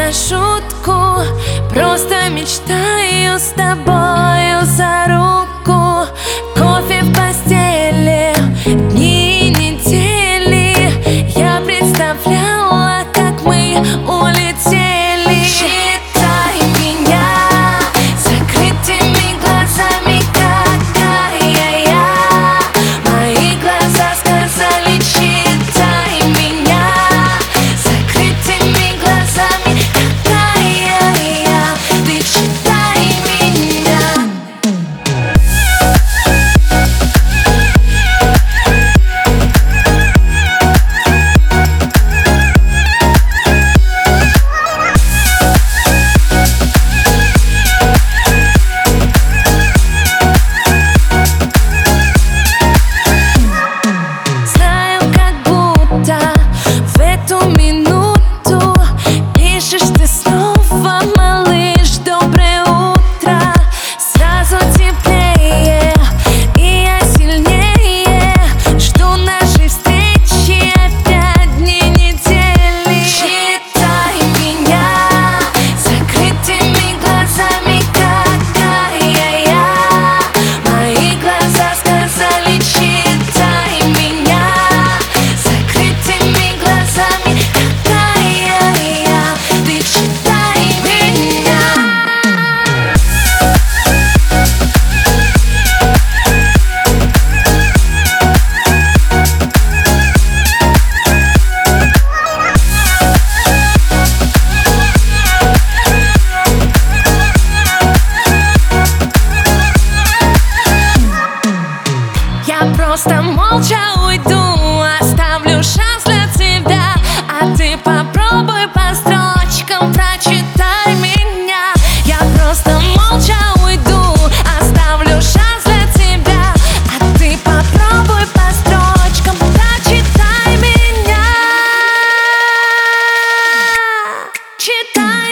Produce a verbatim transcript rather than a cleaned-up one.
на шутку, просто мечтаю с тобою за руку. Кофе в постели, дни и недели. Я представляла, как мы улетели. Считай меня закрытыми глазами, какая я. Мои глаза сказали: считай меня закрытыми глазами, какая я. Ты считай меня. Знаю, как будто в эту минуту пишешь ты снова: малыш, доброе утро. Сразу теплее, и я сильнее жду нашей встречи опять дни недели. Считай меня закрытыми глазами, какая я. Мои глаза сказали: считай меня закрытыми глазами, какая я. Ты считай меня. Я просто молча уйду, оставлю шанс для тебя. А ты попробуй по строчкам прочитай меня. Я просто молча уйду, оставлю шанс для тебя. А ты попробуй по строчкам прочитай меня. Читай.